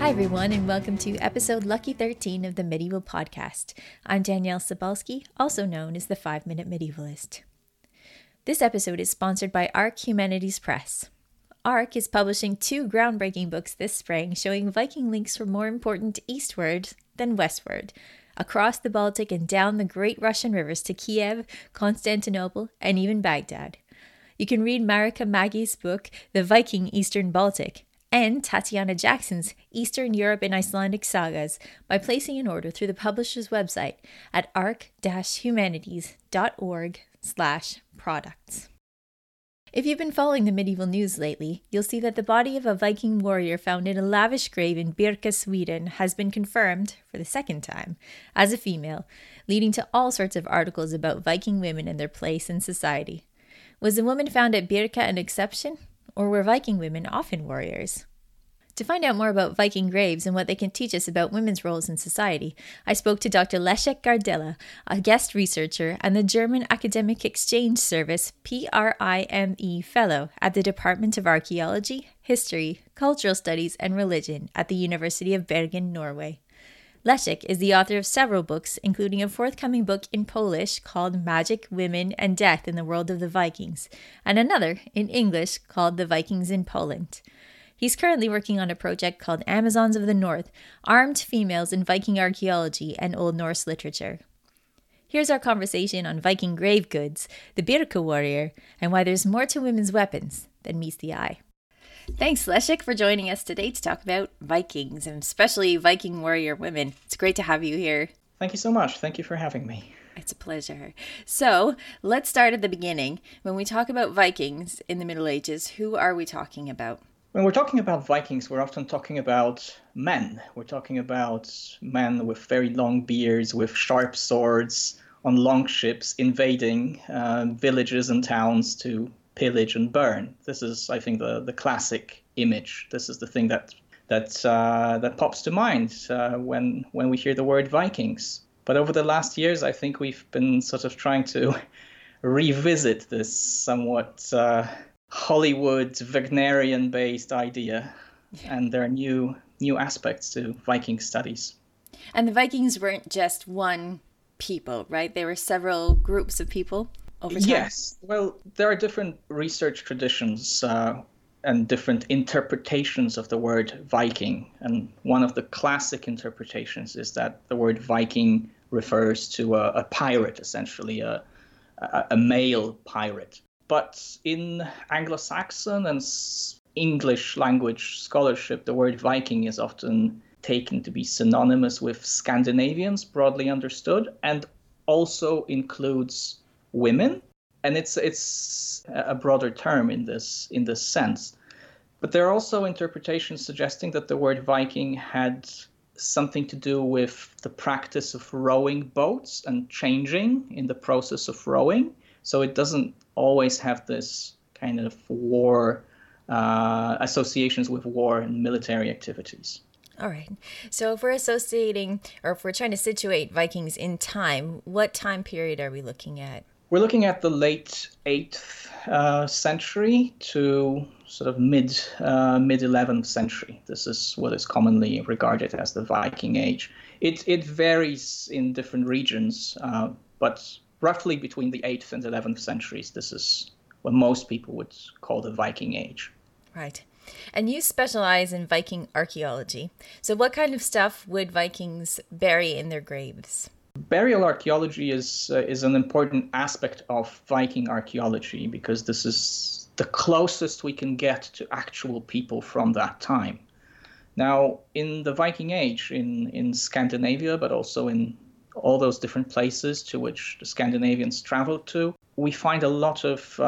Hi, everyone, and welcome to episode Lucky 13 of the Medieval Podcast. I'm Danielle Sobalski, also known as the 5-Minute Medievalist. This episode is sponsored by ARC Humanities Press. ARC is publishing 2 groundbreaking books this spring showing Viking links were more important eastward than westward, across the Baltic and down the great Russian rivers to Kiev, Constantinople, and even Baghdad. You can read Marika Maggie's book, The Viking Eastern Baltic, and Tatiana Jackson's Eastern Europe and Icelandic Sagas by placing an order through the publisher's website at arc-humanities.org/products. If you've been following the medieval news lately, you'll see that the body of a Viking warrior found in a lavish grave in Birka, Sweden, has been confirmed, for the second time, as a female, leading to all sorts of articles about Viking women and their place in society. Was the woman found at Birka an exception? Or were Viking women often warriors? To find out more about Viking graves and what they can teach us about women's roles in society, I spoke to Dr. Leszek Gardella, a guest researcher and the German Academic Exchange Service PRIME Fellow at the Department of Archaeology, History, Cultural Studies and Religion at the University of Bergen, Norway. Leszek is the author of several books, including a forthcoming book in Polish called Magic, Women, and Death in the World of the Vikings, and another in English called The Vikings in Poland. He's currently working on a project called Amazons of the North, Armed Females in Viking Archaeology and Old Norse Literature. Here's our conversation on Viking grave goods, the Birka warrior, and why there's more to women's weapons than meets the eye. Thanks, Leszek, for joining us today to talk about Vikings, and especially Viking warrior women. It's great to have you here. Thank you so much. Thank you for having me. It's a pleasure. So, let's start at the beginning. When we talk about Vikings in the Middle Ages, who are we talking about? When we're talking about Vikings, we're often talking about men. We're talking about men with very long beards, with sharp swords, on long ships, invading villages and towns to pillage and burn. This is, I think, the classic image. This is the thing that pops to mind when we hear the word Vikings. But over the last years, I think we've been sort of trying to revisit this somewhat Hollywood Wagnerian-based idea, and there are new aspects to Viking studies. And the Vikings weren't just one people, right? They were several groups of people. Yes. Well, there are different research traditions and different interpretations of the word Viking. And one of the classic interpretations is that the word Viking refers to a pirate, essentially, a male pirate. But in Anglo-Saxon and English language scholarship, the word Viking is often taken to be synonymous with Scandinavians, broadly understood, and also includes women, and it's a broader term in this sense. But there are also interpretations suggesting that the word Viking had something to do with the practice of rowing boats and changing in the process of rowing. So it doesn't always have this kind of war associations with war and military activities. All right. So if we're associating, or if we're trying to situate Vikings in time, what time period are we looking at? We're looking at the late 8th century to sort of mid 11th century. This is what is commonly regarded as the Viking Age. It varies in different regions, but roughly between the 8th and 11th centuries, this is what most people would call the Viking Age. Right. And you specialize in Viking archaeology. So what kind of stuff would Vikings bury in their graves? Burial archaeology is an important aspect of Viking archaeology because this is the closest we can get to actual people from that time. Now, in the Viking Age, in Scandinavia, but also in all those different places to which the Scandinavians traveled to, we find a lot of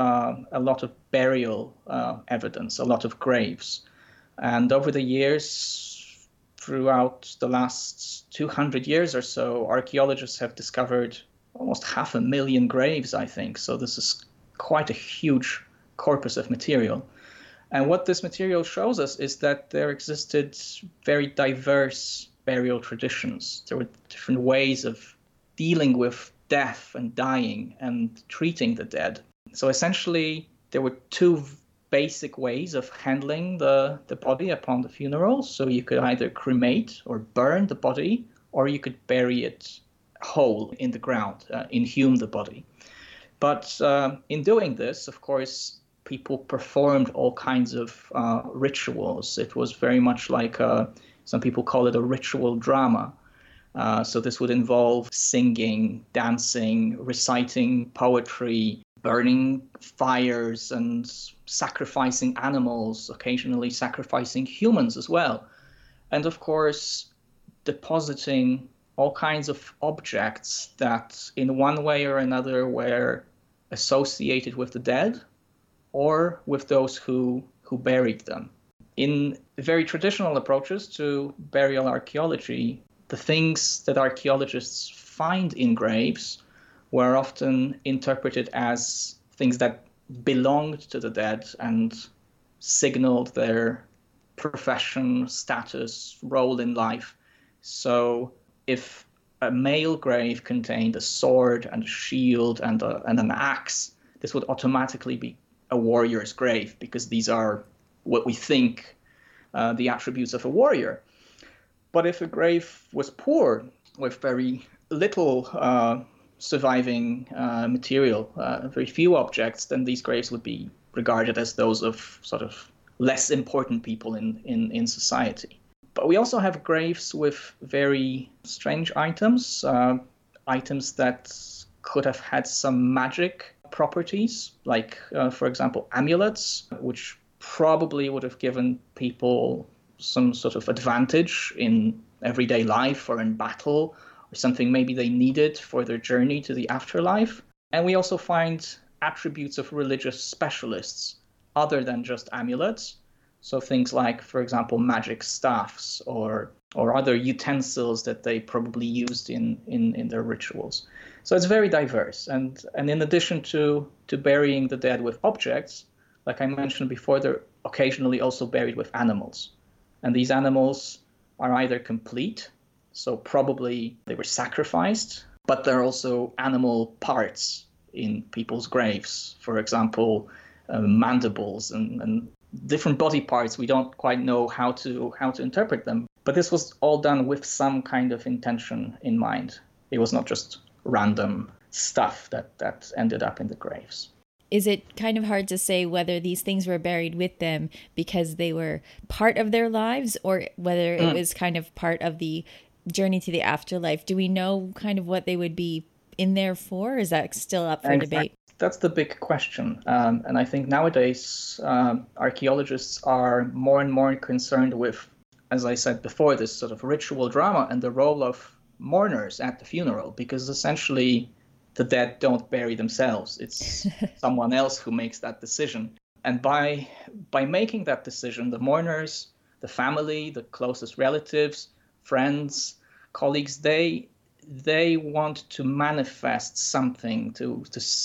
burial evidence, a lot of graves. And over the years, throughout the last 200 years or so, archaeologists have discovered almost 500,000 graves, I think. So this is quite a huge corpus of material. And what this material shows us is that there existed very diverse burial traditions. There were different ways of dealing with death and dying and treating the dead. So essentially, there were two basic ways of handling the body upon the funeral. So you could either cremate or burn the body, or you could bury it whole in the ground, inhume the body. But in doing this, of course, people performed all kinds of rituals. It was very much like some people call it a ritual drama. So this would involve singing, dancing, reciting poetry, burning fires, and sacrificing animals, occasionally sacrificing humans as well. And of course, depositing all kinds of objects that in one way or another were associated with the dead or with those who buried them. In very traditional approaches to burial archaeology, the things that archaeologists find in graves were often interpreted as things that belonged to the dead and signaled their profession, status, role in life. So if a male grave contained a sword and a shield and an axe, this would automatically be a warrior's grave, because these are what we think the attributes of a warrior. But if a grave was poor, with very little surviving material, very few objects, then these graves would be regarded as those of sort of less important people in society. But we also have graves with very strange items, items that could have had some magic properties, like, for example, amulets, which probably would have given people some sort of advantage in everyday life or in battle, or something maybe they needed for their journey to the afterlife. And we also find attributes of religious specialists other than just amulets. So things like, for example, magic staffs or other utensils that they probably used in their rituals. So it's very diverse. And in addition to burying the dead with objects, like I mentioned before, they're occasionally also buried with animals. And these animals are either complete, so probably they were sacrificed, but there are also animal parts in people's graves. For example, mandibles and different body parts. We don't quite know how to interpret them. But this was all done with some kind of intention in mind. It was not just random stuff that ended up in the graves. Is it kind of hard to say whether these things were buried with them because they were part of their lives, or whether it was kind of part of the journey to the afterlife? Do we know kind of what they would be in there for? Or is that still up for debate? That's the big question. And I think nowadays archaeologists are more and more concerned with, as I said before, this sort of ritual drama and the role of mourners at the funeral, because essentially the dead don't bury themselves. It's someone else who makes that decision. And by making that decision, the mourners, the family, the closest relatives, friends, colleagues, they want to manifest something, to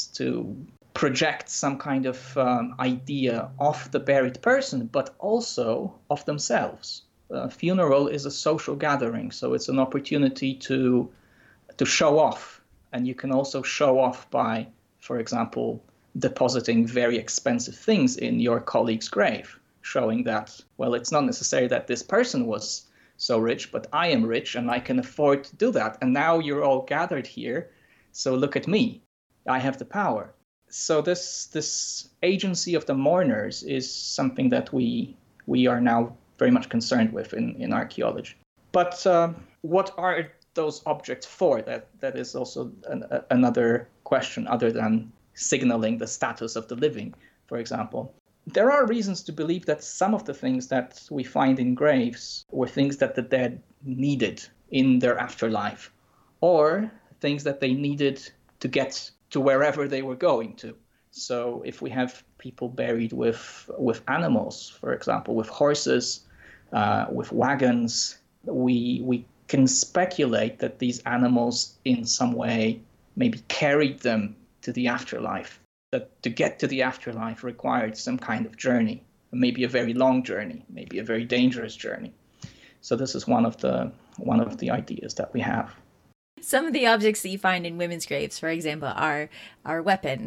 project some kind of idea of the buried person, but also of themselves. A funeral is a social gathering, so it's an opportunity to show off. And you can also show off by, for example, depositing very expensive things in your colleague's grave, showing that, well, it's not necessary that this person was so rich, but I am rich and I can afford to do that. And now you're all gathered here, so look at me. I have the power. So this agency of the mourners is something that we are now very much concerned with in archaeology. But what are those objects for? That is also another question, other than signaling the status of the living, for example. There are reasons to believe that some of the things that we find in graves were things that the dead needed in their afterlife, or things that they needed to get to wherever they were going to. So if we have people buried with animals, for example, with horses, with wagons, we can speculate that these animals in some way maybe carried them to the afterlife. That to get to the afterlife required some kind of journey, maybe a very long journey, maybe a very dangerous journey. So this is one of the ideas that we have. Some of the objects that you find in women's graves, for example, are weapons.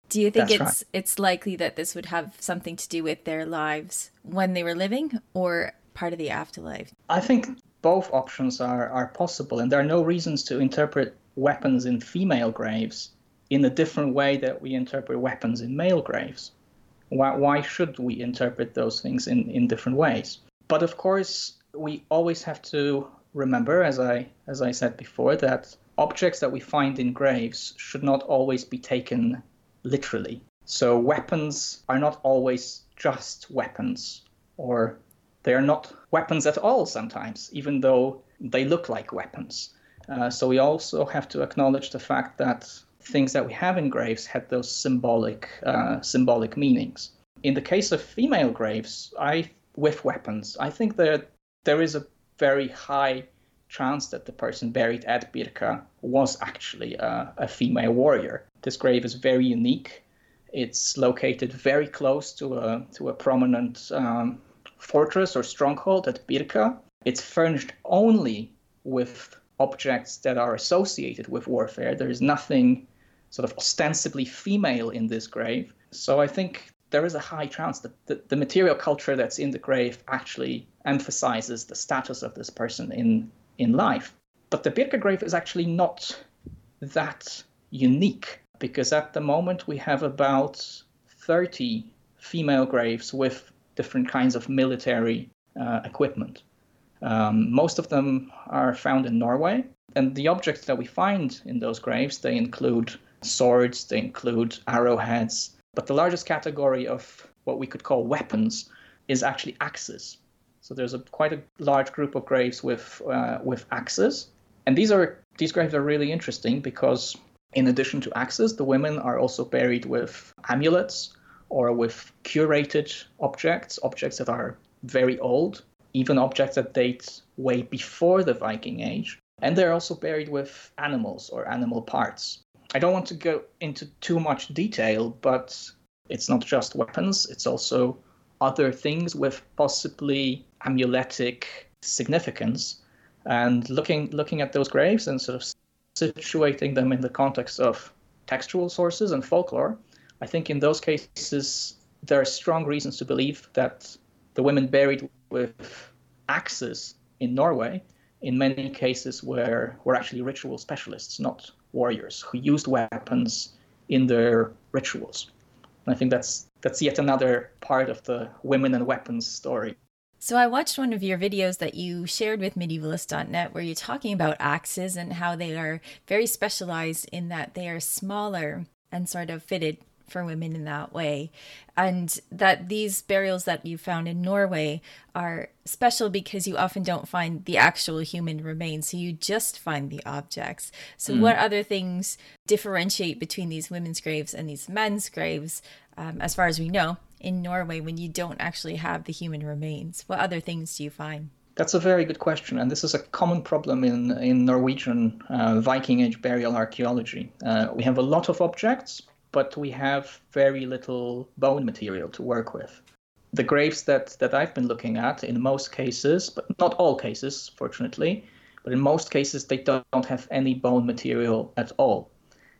Do you think That's right. it's likely that this would have something to do with their lives when they were living or part of the afterlife? I think both options are possible, and there are no reasons to interpret weapons in female graves in a different way that we interpret weapons in male graves. Why should we interpret those things in different ways? But of course, we always have to remember, as I said before, that objects that we find in graves should not always be taken literally. So weapons are not always just weapons, or they are not weapons at all sometimes, even though they look like weapons. So we also have to acknowledge the fact that things that we have in graves had those symbolic meanings. In the case of female graves, with weapons, I think that there is a very high chance that the person buried at Birka was actually a female warrior. This grave is very unique. It's located very close to a prominent fortress or stronghold at Birka. It's furnished only with objects that are associated with warfare. There is nothing sort of ostensibly female in this grave. So I think there is a high chance that the material culture that's in the grave actually emphasizes the status of this person in life. But the Birka grave is actually not that unique, because at the moment we have about 30 female graves with different kinds of military equipment. Most of them are found in Norway, and the objects that we find in those graves, they include swords, they include arrowheads, but the largest category of what we could call weapons is actually axes. So there's quite a large group of graves with axes, and these graves are really interesting because in addition to axes, the women are also buried with amulets or with curated objects that are very old, even objects that date way before the Viking Age. And they're also buried with animals or animal parts. I don't want to go into too much detail, but it's not just weapons, it's also other things with possibly amuletic significance. And looking at those graves and sort of situating them in the context of textual sources and folklore, I think in those cases there are strong reasons to believe that the women buried with axes in Norway in many cases were actually ritual specialists, not warriors, who used weapons in their rituals. And I think that's yet another part of the women and weapons story. So I watched one of your videos that you shared with medievalist.net where you're talking about axes and how they are very specialized in that they are smaller and sort of fitted for women in that way. And that these burials that you found in Norway are special because you often don't find the actual human remains. So you just find the objects. So what other things differentiate between these women's graves and these men's graves, as far as we know, in Norway when you don't actually have the human remains? What other things do you find? That's a very good question, and this is a common problem in Norwegian Viking Age burial archaeology. We have a lot of objects, but we have very little bone material to work with. The graves that I've been looking at, in most cases, but not all cases, fortunately, but in most cases they don't have any bone material at all.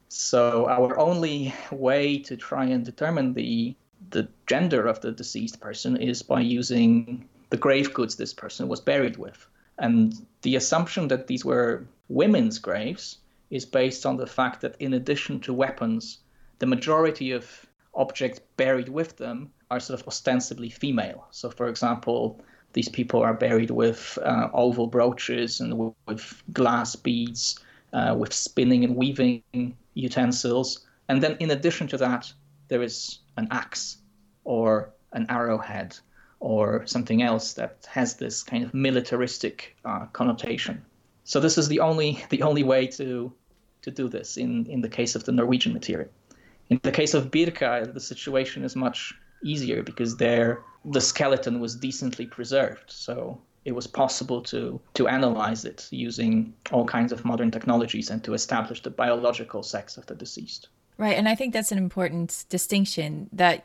So our only way to try and determine the gender of the deceased person is by using the grave goods this person was buried with. And the assumption that these were women's graves is based on the fact that in addition to weapons, the majority of objects buried with them are sort of ostensibly female. So, for example, these people are buried with oval brooches and with glass beads, with spinning and weaving utensils. And then in addition to that, there is an axe or an arrowhead or something else that has this kind of militaristic connotation. So this is the only way to do this in the case of the Norwegian material. In the case of Birka, the situation is much easier because there the skeleton was decently preserved. So it was possible to analyze it using all kinds of modern technologies and to establish the biological sex of the deceased. Right, and I think that's an important distinction that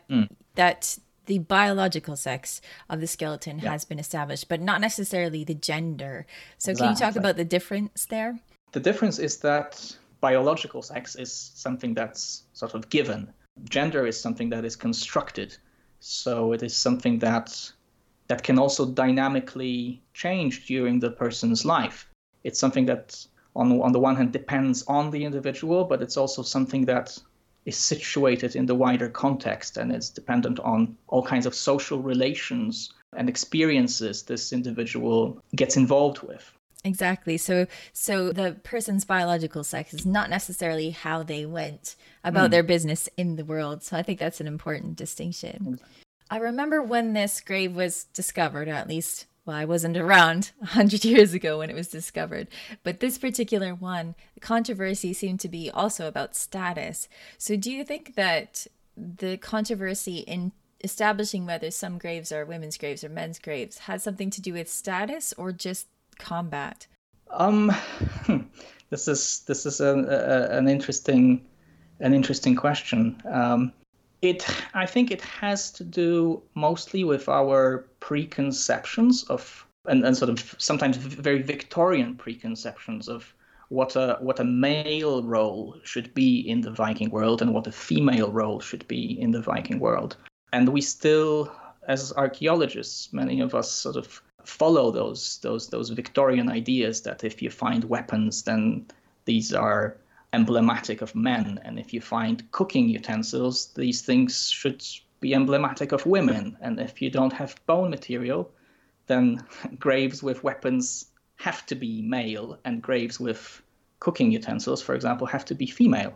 the biological sex of the skeleton has been established, but not necessarily the gender. So Can you talk about the difference there? The difference is that biological sex is something that's sort of given. Gender is something that is constructed. So it is something that can also dynamically change during the person's life. It's something that on the one hand depends on the individual, but it's also something that is situated in the wider context and is dependent on all kinds of social relations and experiences this individual gets involved with. Exactly. So the person's biological sex is not necessarily how they went about their business in the world. So I think that's an important distinction. I remember when this grave was discovered, or at least, well, I wasn't around 100 years ago when it was discovered, but this particular one, the controversy seemed to be also about status. So do you think that the controversy in establishing whether some graves are women's graves or men's graves has something to do with status or just combat? This is an interesting question. I think it has to do mostly with our preconceptions of and sort of sometimes very Victorian preconceptions of what a male role should be in the Viking world and what a female role should be in the Viking world. And we still, as archaeologists, many of us sort of follow those Victorian ideas that if you find weapons, then these are emblematic of men, and if you find cooking utensils, these things should be emblematic of women, and if you don't have bone material, then graves with weapons have to be male, and graves with cooking utensils, for example, have to be female.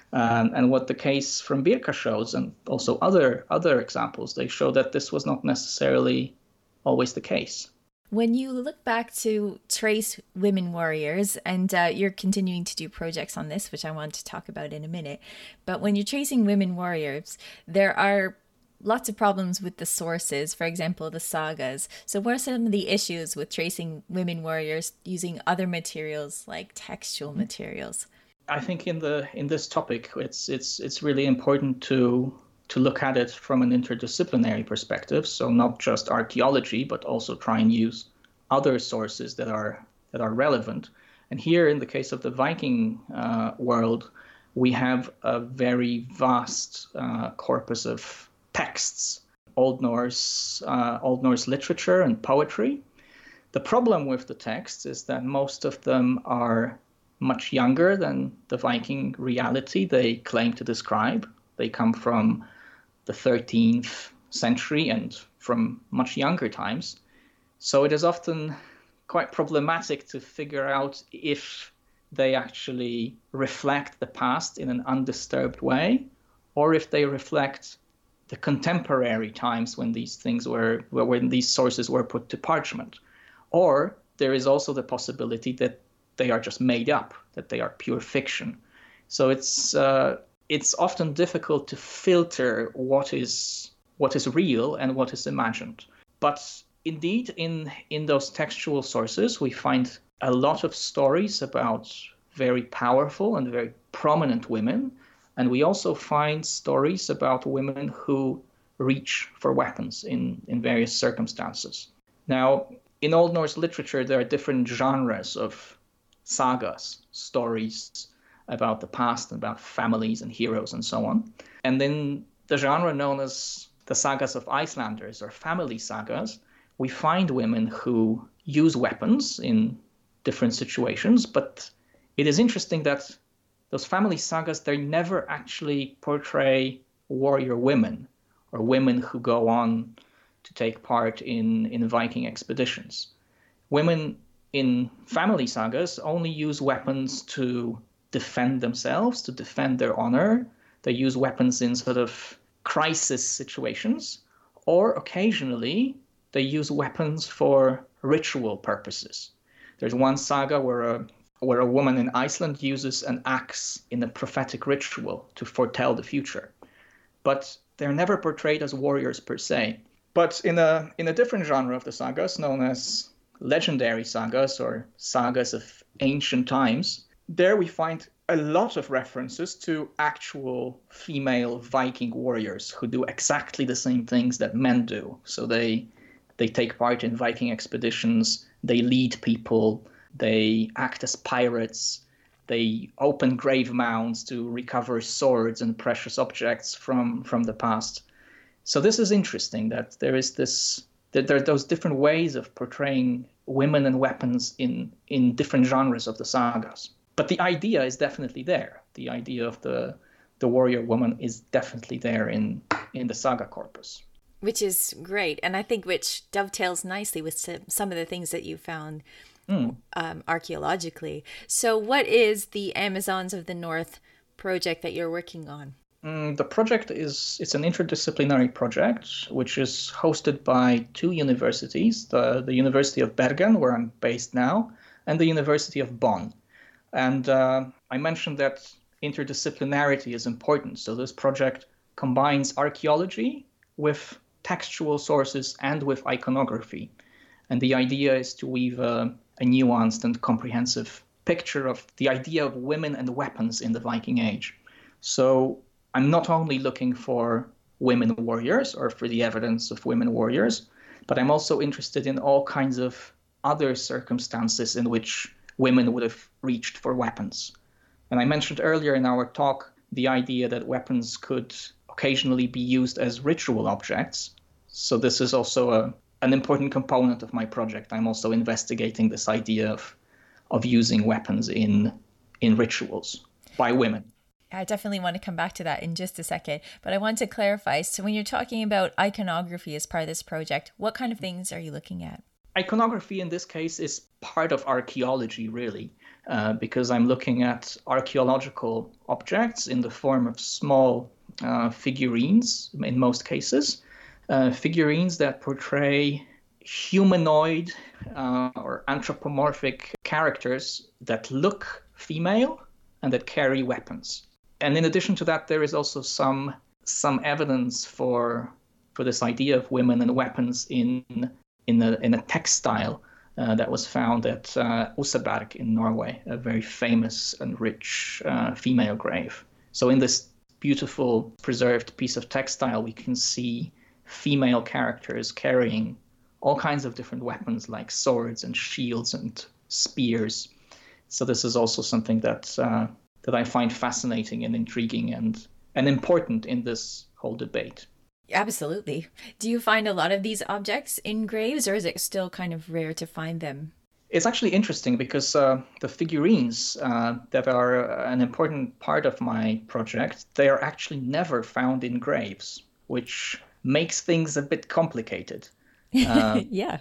And what the case from Birka shows, and also other examples, they show that this was not necessarily always the case. When you look back to trace women warriors, and you're continuing to do projects on this, which I want to talk about in a minute, but when you're tracing women warriors, there are lots of problems with the sources, for example, the sagas. So what are some of the issues with tracing women warriors using other materials like textual materials? I think in this topic, it's really important to look at it from an interdisciplinary perspective. So not just archaeology, but also try and use other sources that are relevant. And here, in the case of the Viking world, we have a very vast corpus of texts, Old Norse literature and poetry. The problem with the texts is that most of them are much younger than the Viking reality they claim to describe. They come from the 13th century and from much younger times. So it is often quite problematic to figure out if they actually reflect the past in an undisturbed way, or if they reflect the contemporary times when these things when these sources were put to parchment. Or there is also the possibility that they are just made up, that they are pure fiction. So it's often difficult to filter what is real and what is imagined. But indeed, in those textual sources, we find a lot of stories about very powerful and very prominent women. And we also find stories about women who reach for weapons in various circumstances. Now, in Old Norse literature, there are different genres of sagas, stories about the past, about families and heroes and so on. And in the genre known as the sagas of Icelanders or family sagas, we find women who use weapons in different situations. But it is interesting that those family sagas, they never actually portray warrior women or women who go on to take part in Viking expeditions. Women in family sagas only use weapons to defend themselves, to defend their honor. They use weapons in sort of crisis situations, or occasionally they use weapons for ritual purposes. There's one saga where a woman in Iceland uses an axe in a prophetic ritual to foretell the future. But they're never portrayed as warriors per se. But in a different genre of the sagas, known as legendary sagas or sagas of ancient times, there we find a lot of references to actual female Viking warriors who do exactly the same things that men do. So they take part in Viking expeditions, they lead people, they act as pirates, They open grave mounds to recover swords and precious objects from the past. So this is interesting that there are those different ways of portraying women and weapons in different genres of the sagas. But the idea is definitely there. The idea of the warrior woman is definitely there in the saga corpus. Which is great. And I think which dovetails nicely with some of the things that you found archaeologically. So what is the Amazons of the North project that you're working on? The project it's an interdisciplinary project, which is hosted by two universities, the University of Bergen, where I'm based now, and the University of Bonn. And I mentioned that interdisciplinarity is important. So this project combines archaeology with textual sources and with iconography. And the idea is to weave a nuanced and comprehensive picture of the idea of women and weapons in the Viking Age. So I'm not only looking for women warriors or for the evidence of women warriors, but I'm also interested in all kinds of other circumstances in which women would have reached for weapons. And I mentioned earlier in our talk the idea that weapons could occasionally be used as ritual objects. So this is also an important component of my project. I'm also investigating this idea of using weapons in rituals by women. I definitely want to come back to that in just a second, but I want to clarify. So when you're talking about iconography as part of this project, what kind of things are you looking at? Iconography in this case is part of archaeology, really, because I'm looking at archaeological objects in the form of small figurines, in most cases, figurines that portray humanoid or anthropomorphic characters that look female and that carry weapons. And in addition to that, there is also some evidence for this idea of women and weapons in a textile that was found at Oseberg in Norway, a very famous and rich female grave. So in this beautiful preserved piece of textile, we can see female characters carrying all kinds of different weapons like swords and shields and spears. So this is also something that I find fascinating and intriguing and important in this whole debate. Absolutely. Do you find a lot of these objects in graves, or is it still kind of rare to find them? It's actually interesting because the figurines that are an important part of my project, they are actually never found in graves, which makes things a bit complicated. Yeah.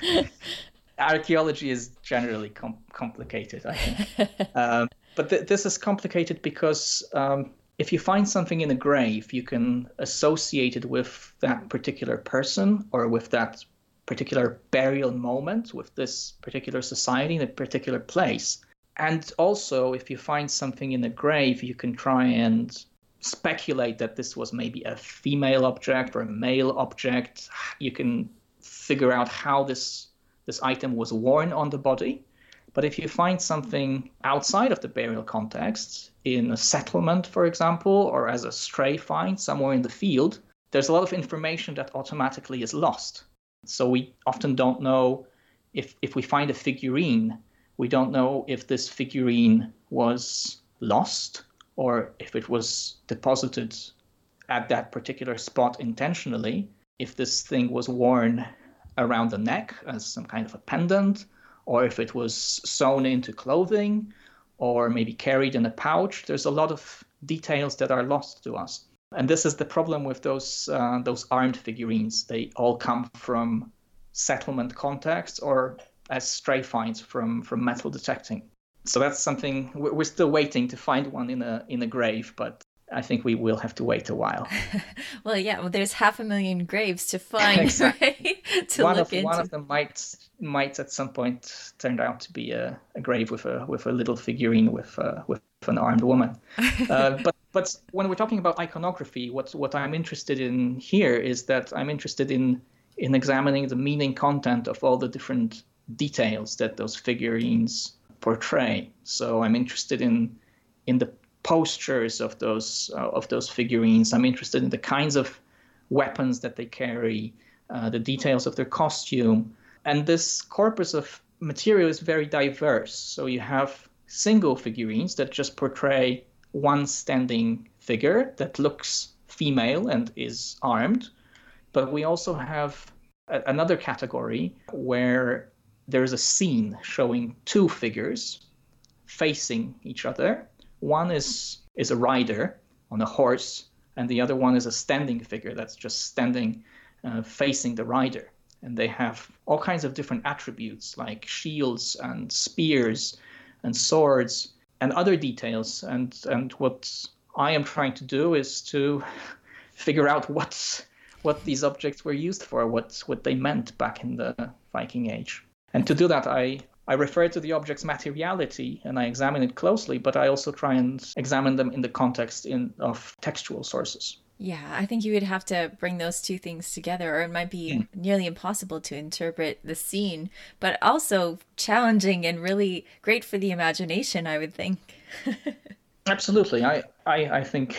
Archaeology is generally complicated, I think. But this is complicated because if you find something in a grave, you can associate it with that particular person or with that particular burial moment, with this particular society in a particular place. And also, if you find something in a grave, you can try and speculate that this was maybe a female object or a male object. You can figure out how this item was worn on the body. But if you find something outside of the burial context, in a settlement, for example, or as a stray find somewhere in the field, there's a lot of information that automatically is lost. So we often don't know if we find a figurine, we don't know if this figurine was lost or if it was deposited at that particular spot intentionally, if this thing was worn around the neck as some kind of a pendant, or if it was sewn into clothing, or maybe carried in a pouch. There's a lot of details that are lost to us. And this is the problem with those armed figurines. They all come from settlement contexts or as stray finds from metal detecting. So that's something we're still waiting to find one in a grave, but I think we will have to wait a while. Well, yeah. Well, there's 500,000 graves to find, exactly. Right? to look into. One of them might at some point turn out to be a grave with a little figurine with an armed woman. But when we're talking about iconography, what I'm interested in here is that I'm interested in examining the meaning content of all the different details that those figurines portray. So I'm interested in the postures of those figurines. I'm interested in the kinds of weapons that they carry, the details of their costume. And this corpus of material is very diverse. So you have single figurines that just portray one standing figure that looks female and is armed. But we also have another category where there's a scene showing two figures facing each other. One is a rider on a horse, and the other one is a standing figure that's just standing facing the rider. And they have all kinds of different attributes like shields and spears and swords and other details. And what I am trying to do is to figure out what these objects were used for, what they meant back in the Viking Age. And to do that, I refer to the object's materiality and I examine it closely, but I also try and examine them in the context of textual sources. Yeah, I think you would have to bring those two things together, or it might be nearly impossible to interpret the scene, but also challenging and really great for the imagination, I would think. Absolutely. I think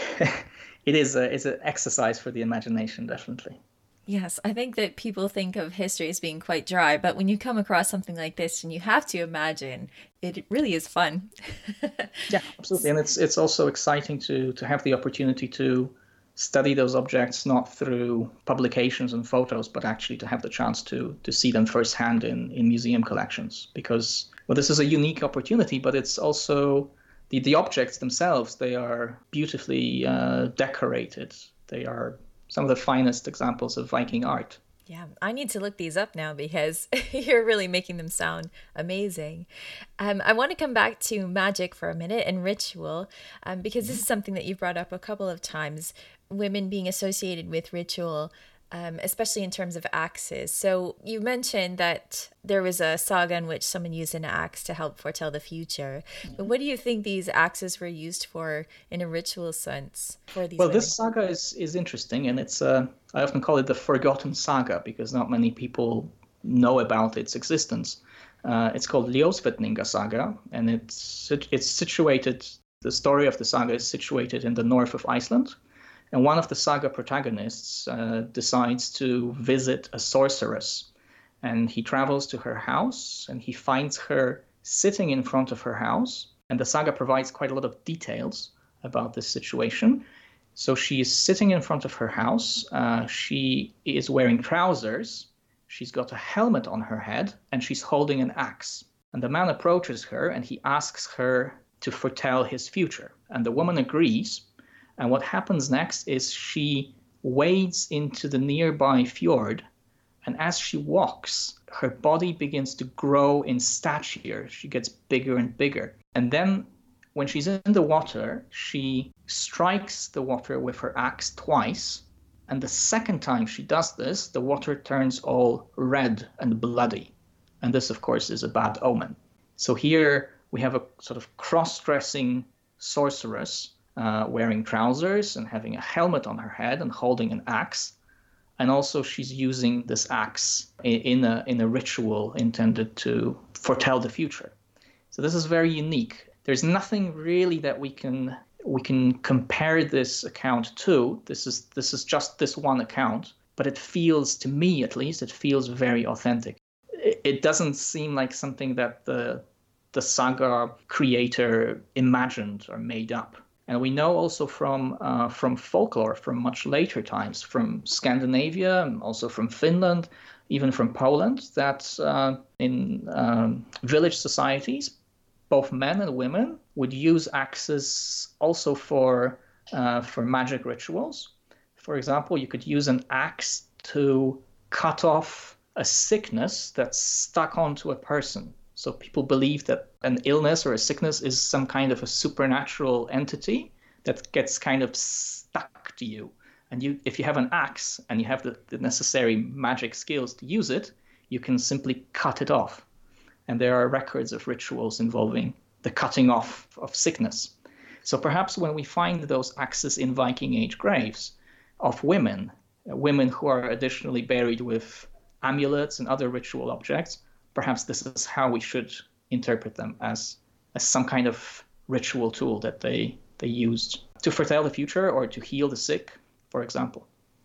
it is an exercise for the imagination, definitely. Yes, I think that people think of history as being quite dry, but when you come across something like this and you have to imagine, it really is fun. Yeah, absolutely. And it's also exciting to have the opportunity to study those objects not through publications and photos, but actually to have the chance to see them firsthand in museum collections. Because, well, this is a unique opportunity, but it's also the objects themselves. They are beautifully decorated. They are some of the finest examples of Viking art. Yeah, I need to look these up now because you're really making them sound amazing. I want to come back to magic for a minute and ritual, because this is something that you've brought up a couple of times, women being associated with ritual, especially in terms of axes. So you mentioned that there was a saga in which someone used an axe to help foretell the future. But what do you think these axes were used for in a ritual sense for these women? This saga is interesting, and it's I often call it the forgotten saga because not many people know about its existence. It's called Ljósvetninga saga, and it's situated. The story of the saga is situated in the north of Iceland. And one of the saga protagonists decides to visit a sorceress. And he travels to her house and he finds her sitting in front of her house. And the saga provides quite a lot of details about this situation. So she is sitting in front of her house. She is wearing trousers. She's got a helmet on her head and she's holding an axe. And the man approaches her and he asks her to foretell his future. And the woman agrees. And what happens next is she wades into the nearby fjord, and as she walks, her body begins to grow in stature. She gets bigger and bigger. And then when she's in the water, she strikes the water with her axe twice. And the second time she does this, the water turns all red and bloody. And this, of course, is a bad omen. So here we have a sort of cross-dressing sorceress wearing trousers and having a helmet on her head and holding an axe. And also she's using this axe in a ritual intended to foretell the future. So this is very unique. There's nothing really that we can compare this account to. This is just this one account, but it feels, to me at least, it feels very authentic. It doesn't seem like something that the saga creator imagined or made up. And we know also from folklore from much later times, from Scandinavia, and also from Finland, even from Poland, that in village societies, both men and women would use axes also for magic rituals. For example, you could use an axe to cut off a sickness that's stuck onto a person. So people believe that an illness or a sickness is some kind of a supernatural entity that gets kind of stuck to you. And if you have an axe and you have the necessary magic skills to use it, you can simply cut it off. And there are records of rituals involving the cutting off of sickness. So perhaps when we find those axes in Viking Age graves of women who are additionally buried with amulets and other ritual objects, perhaps this is how we should interpret them, as some kind of ritual tool that they used to foretell the future or to heal the sick, for example.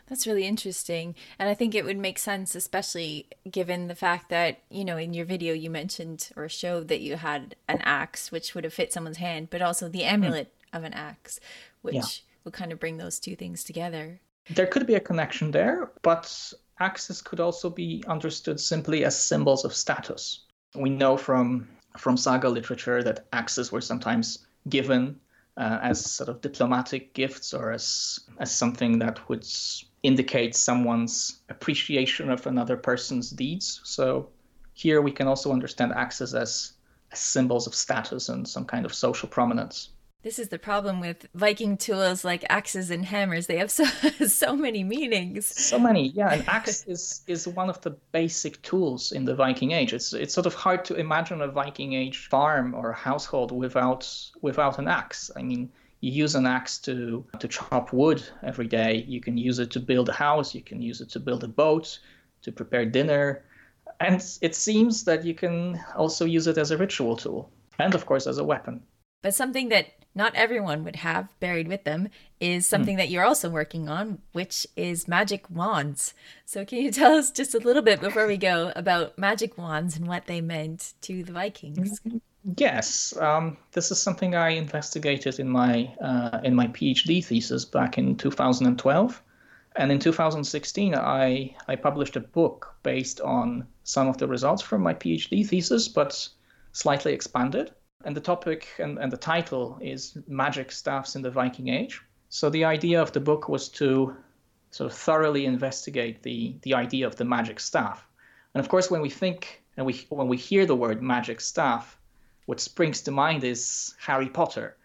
That's really interesting. And I think it would make sense, especially given the fact that, in your video you mentioned or showed that you had an axe, which would have fit someone's hand, but also the Hmm. amulet of an axe, Yeah. which would kind of bring those two things together. There could be a connection there, but axes could also be understood simply as symbols of status. We know from saga literature that axes were sometimes given as sort of diplomatic gifts or as something that would indicate someone's appreciation of another person's deeds. So here we can also understand axes as symbols of status and some kind of social prominence. This is the problem with Viking tools like axes and hammers. They have so many meanings. So many, yeah. An axe is one of the basic tools in the Viking Age. It's sort of hard to imagine a Viking Age farm or household without an axe. I mean, you use an axe to chop wood every day. You can use it to build a house. You can use it to build a boat, to prepare dinner, and it seems that you can also use it as a ritual tool, and of course as a weapon. But something that not everyone would have buried with them is Hmm. something that you're also working on, which is magic wands. So, can you tell us just a little bit before we go about magic wands and what they meant to the Vikings? Yes, this is something I investigated in my PhD thesis back in 2012, and in 2016 I published a book based on some of the results from my PhD thesis, but slightly expanded. And the topic and the title is Magic Staffs in the Viking Age. So the idea of the book was to sort of thoroughly investigate the idea of the magic staff. And of course, when we think and when we hear the word magic staff, what springs to mind is Harry Potter,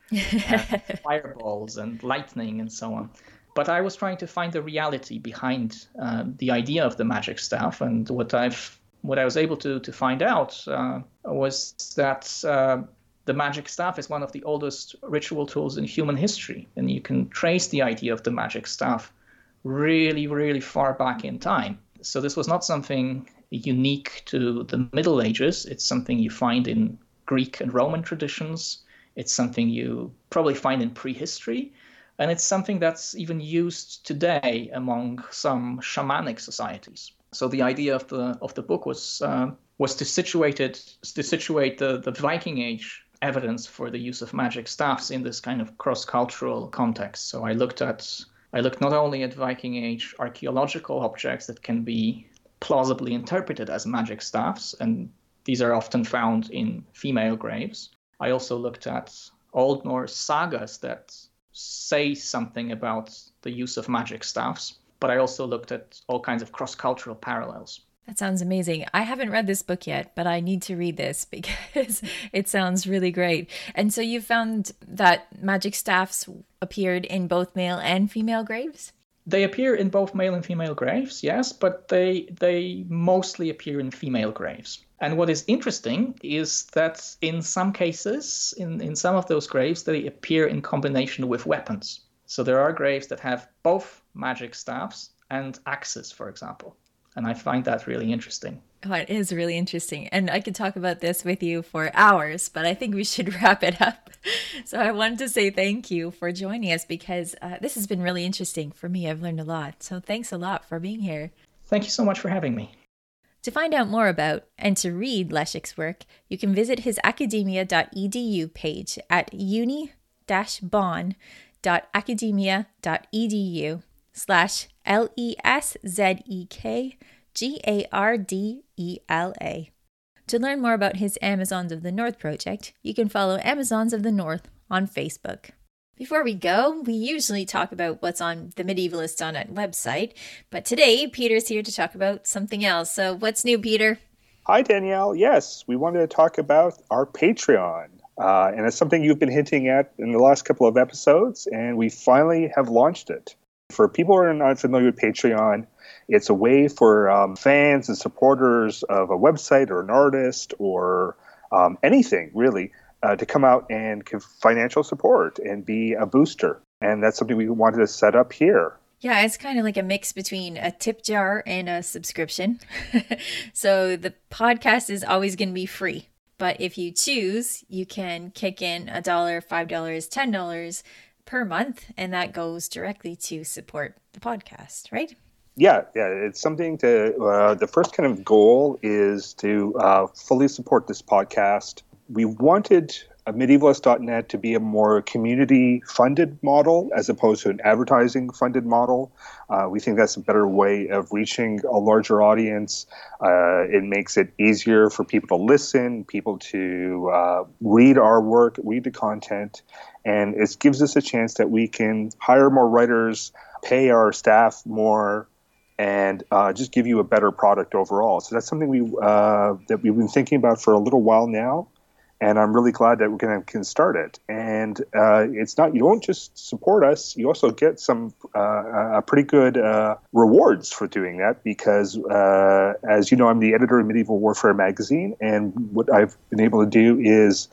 fireballs and lightning and so on. But I was trying to find the reality behind the idea of the magic staff, and what I was able to find out was that the magic staff is one of the oldest ritual tools in human history, and you can trace the idea of the magic staff really, really far back in time. So this was not something unique to the Middle Ages. It's something you find in Greek and Roman traditions. It's something you probably find in prehistory. And it's something that's even used today among some shamanic societies. So the idea of the book was to situate the Viking Age evidence for the use of magic staffs in this kind of cross-cultural context. So I looked not only at Viking Age archaeological objects that can be plausibly interpreted as magic staffs, and these are often found in female graves. I also looked at Old Norse sagas that say something about the use of magic staffs, but I also looked at all kinds of cross-cultural parallels. That sounds amazing. I haven't read this book yet, but I need to read this because it sounds really great. And so you found that magic staffs appeared in both male and female graves? They appear in both male and female graves, yes, but they mostly appear in female graves. And what is interesting is that in some cases, in some of those graves, they appear in combination with weapons. So there are graves that have both magic staffs and axes, for example. And I find that really interesting. Oh, it is really interesting. And I could talk about this with you for hours, but I think we should wrap it up. So I wanted to say thank you for joining us because this has been really interesting for me. I've learned a lot. So thanks a lot for being here. Thank you so much for having me. To find out more about and to read Leszek's work, you can visit his academia.edu page at uni-bond.academia.edu/LESZEKGARDELA. To learn more about his Amazons of the North project, you can follow Amazons of the North on Facebook. Before we go, we usually talk about what's on the Medievalist.net website, but today Peter's here to talk about something else. So what's new, Peter? Hi, Danielle. Yes, we wanted to talk about our Patreon. And it's something you've been hinting at in the last couple of episodes, and we finally have launched it. For people who are not familiar with Patreon, it's a way for fans and supporters of a website or an artist or anything, really, to come out and give financial support and be a booster. And that's something we wanted to set up here. Yeah, it's kind of like a mix between a tip jar and a subscription. So the podcast is always going to be free. But if you choose, you can kick in $1, $5, $10. per month, and that goes directly to support the podcast, right? Yeah, it's something to, the first kind of goal is to fully support this podcast. We wanted medievalist.net to be a more community-funded model as opposed to an advertising-funded model. We think that's a better way of reaching a larger audience. It makes it easier for people to listen, people to read our work, read the content, and it gives us a chance that we can hire more writers, pay our staff more, and just give you a better product overall. So that's something that we've been thinking about for a little while now. And I'm really glad that we can start it. And it's not, you don't just support us, you also get some pretty good rewards for doing that because, as you know, I'm the editor of Medieval Warfare magazine. And what I've been able to do is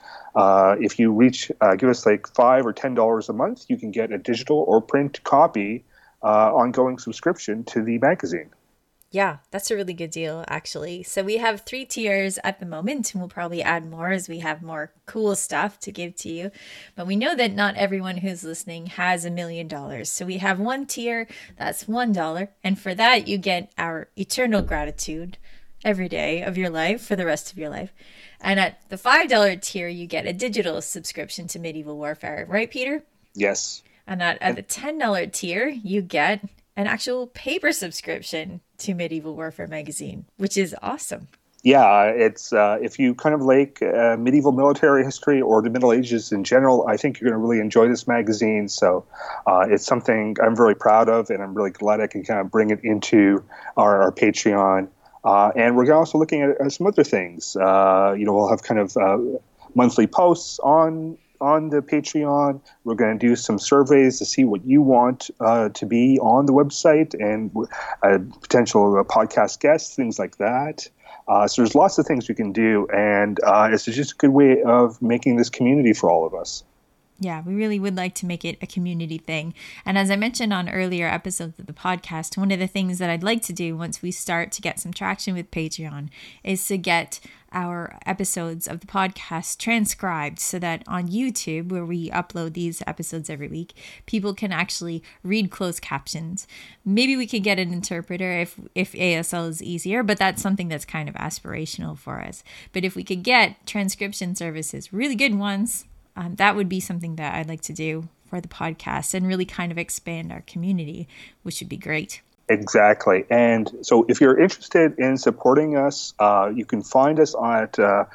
if you give us like $5 or $10 a month, you can get a digital or print copy ongoing subscription to the magazine. Yeah, that's a really good deal, actually. So we have 3 tiers at the moment, and we'll probably add more as we have more cool stuff to give to you. But we know that not everyone who's listening has $1 million. So we have 1 tier that's $1. And for that, you get our eternal gratitude every day of your life for the rest of your life. And at the $5 tier, you get a digital subscription to Medieval Warfare. Right, Peter? Yes. And at the $10 tier, you get an actual paper subscription to Medieval Warfare magazine, which is awesome. Yeah, it's if you kind of like medieval military history or the Middle Ages in general, I think you're going to really enjoy this magazine. So it's something I'm very proud of, and I'm really glad I can kind of bring it into our Patreon. And we're also looking at some other things. We'll have kind of monthly posts on the Patreon. We're going to do some surveys to see what you want to be on the website and potential podcast guests, things like that. So there's lots of things we can do, and it's just a good way of making this community for all of us. Yeah, we really would like to make it a community thing. And as I mentioned on earlier episodes of the podcast, one of the things that I'd like to do once we start to get some traction with Patreon is to get our episodes of the podcast transcribed so that on YouTube, where we upload these episodes every week, people can actually read closed captions. Maybe we could get an interpreter if ASL is easier, but that's something that's kind of aspirational for us. But if we could get transcription services, really good ones, that would be something that I'd like to do for the podcast and really kind of expand our community, which would be great. Exactly. And so if you're interested in supporting us, you can find us at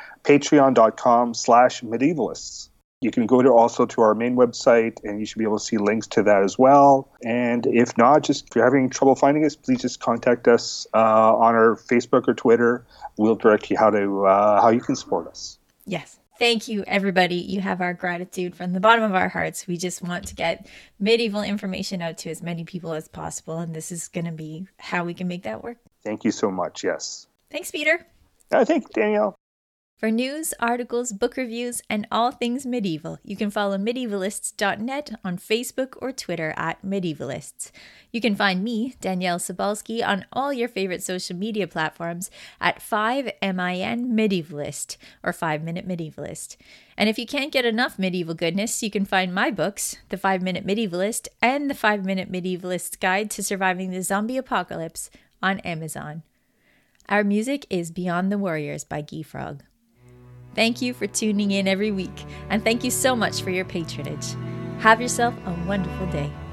patreon.com/medievalists. You can go also to our main website, and you should be able to see links to that as well. And if not, if you're having trouble finding us, please just contact us on our Facebook or Twitter. We'll direct you how you can support us. Yes. Thank you, everybody. You have our gratitude from the bottom of our hearts. We just want to get medieval information out to as many people as possible, and this is going to be how we can make that work. Thank you so much. Yes. Thanks, Peter. Thanks, Danielle. For news, articles, book reviews, and all things medieval, you can follow medievalists.net on Facebook or Twitter at Medievalists. You can find me, Danielle Sobalski, on all your favorite social media platforms at 5MIN Medievalist or 5 Minute Medievalist. And if you can't get enough medieval goodness, you can find my books, The 5 Minute Medievalist and The 5 Minute Medievalist's Guide to Surviving the Zombie Apocalypse on Amazon. Our music is Beyond the Warriors by Guy Frog. Thank you for tuning in every week, and thank you so much for your patronage. Have yourself a wonderful day.